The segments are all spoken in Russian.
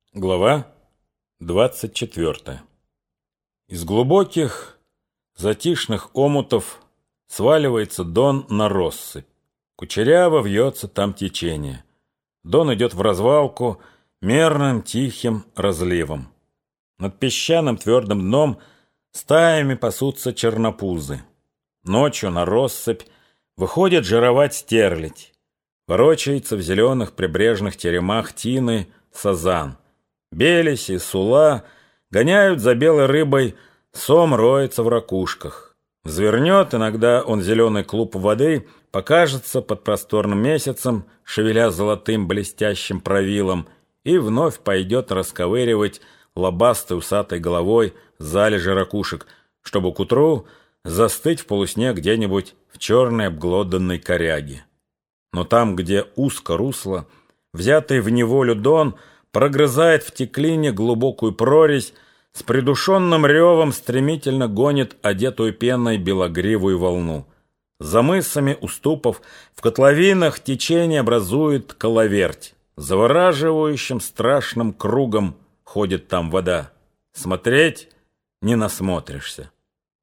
Глава 24. Из глубоких, затишных омутов сваливается Дон на россыпь. Кучеряво вьется там течение. Дон идет в развалку мерным, тихим разливом. Над песчаным твердым дном стаями пасутся чернопузы. Ночью на россыпь выходит жировать стерлядь. Ворочается в зеленых прибрежных теремах тины сазан. Белесь и сула гоняют за белой рыбой, сом роется в ракушках. Взвернет иногда он зеленый клуб воды, покажется под просторным месяцем, шевеля золотым блестящим правилом, и вновь пойдет расковыривать лобастой усатой головой залежи ракушек, чтобы к утру застыть в полусне где-нибудь в черной обглоданной коряге. Но там, где узко русло, взятый в неволю Дон прогрызает в теклине глубокую прорезь, с придушенным ревом стремительно гонит одетую пеной белогривую волну. За мысами уступов в котловинах течение образует коловерть. Завораживающим страшным кругом ходит там вода. Смотреть не насмотришься.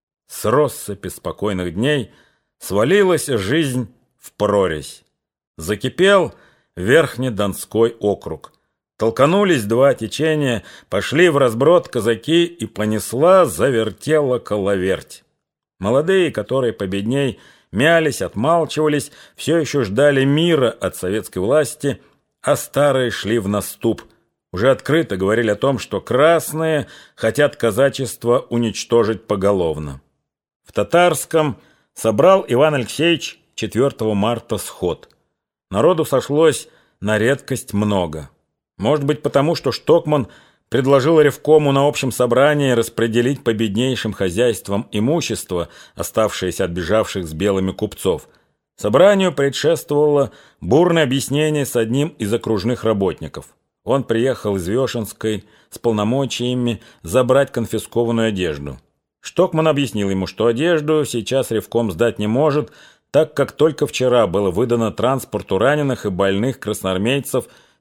С россыпи спокойных дней свалилась жизнь в прорезь. Закипел Верхнедонской округ. Толканулись два течения, пошли в разброд казаки, и понесла, завертела коловерть. Молодые, которые победней, мялись, отмалчивались, все еще ждали мира от советской власти, а старые шли в наступ. Уже открыто говорили о том, что красные хотят казачество уничтожить поголовно. В Татарском собрал Иван Алексеевич 4 марта сход. Народу сошлось на редкость много. Может быть, потому что Штокман предложил ревкому на общем собрании распределить по беднейшим хозяйствам имущество, оставшееся от бежавших с белыми купцов. Собранию предшествовало бурное объяснение с одним из окружных работников. Он приехал из Вешенской с полномочиями забрать конфискованную одежду. Штокман объяснил ему, что одежду сейчас ревком сдать не может, так как только вчера было выдано транспорту раненых и больных красноармейцев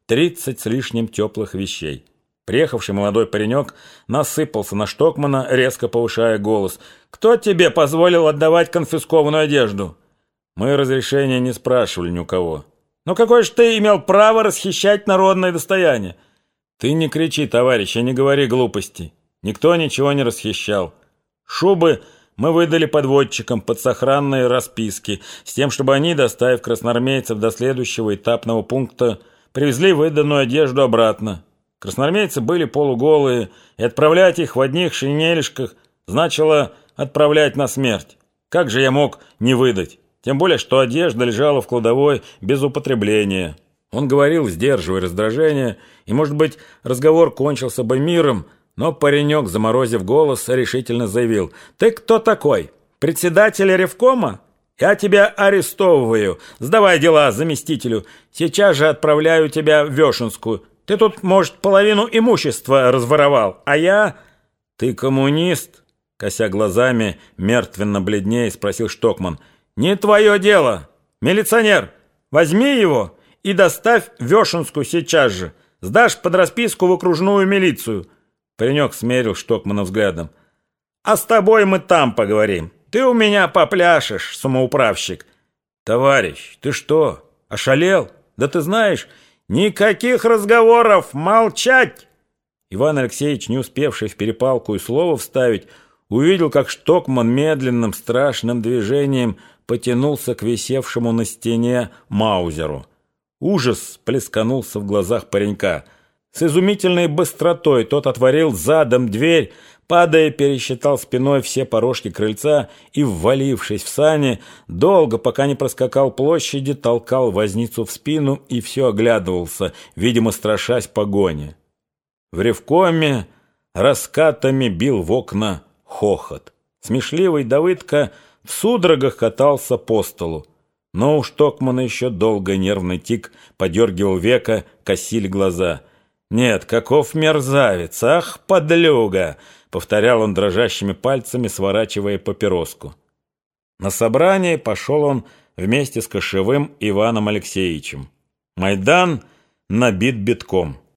30 с лишним теплых вещей. Приехавший молодой паренек насыпался на Штокмана, резко повышая голос. «Кто тебе позволил отдавать конфискованную одежду?» «Мы разрешения не спрашивали ни у кого». «Ну какое же ты имел право расхищать народное достояние?» «Ты не кричи, товарищ, и не говори глупостей. Никто ничего не расхищал. Шубы мы выдали подводчикам под сохранные расписки, с тем, чтобы они, доставив красноармейцев до следующего этапного пункта, привезли выданную одежду обратно. Красноармейцы были полуголые, и отправлять их в одних шинелишках значило отправлять на смерть. Как же я мог не выдать? Тем более, что одежда лежала в кладовой без употребления». Он говорил, сдерживая раздражение, и, может быть, разговор кончился бы миром, но паренек, заморозив голос, решительно заявил: «Ты кто такой? Председатель ревкома? Я тебя арестовываю. Сдавай дела заместителю. Сейчас же отправляю тебя в Вешенскую. Ты тут, может, половину имущества разворовал, а я...» «Ты коммунист?» — кося глазами, мертвенно бледнее, спросил Штокман. «Не твое дело. Милиционер, возьми его и доставь в Вешенскую сейчас же. Сдашь под расписку в окружную милицию». Паренек смерил Штокмана взглядом. «А с тобой мы там поговорим. Ты у меня попляшешь, самоуправщик». «Товарищ, ты что, ошалел? Да ты знаешь, никаких разговоров, молчать!» Иван Алексеевич, не успевший в перепалку и слово вставить, увидел, как Штокман медленным страшным движением потянулся к висевшему на стене маузеру. Ужас плесканулся в глазах паренька. С изумительной быстротой тот отворил задом дверь, падая, пересчитал спиной все порожки крыльца и, ввалившись в сани, долго, пока не проскакал площади, толкал возницу в спину и все оглядывался, видимо, страшась погони. В ревкоме раскатами бил в окна хохот. Смешливый Давыдка в судорогах катался по столу. Но у Штокмана еще долго нервный тик подергивал века, косили глаза. «Нет, каков мерзавец! Ах, подлюга!» — повторял он дрожащими пальцами, сворачивая папироску. На собрание пошел он вместе с кошевым Иваном Алексеевичем. Майдан набит битком.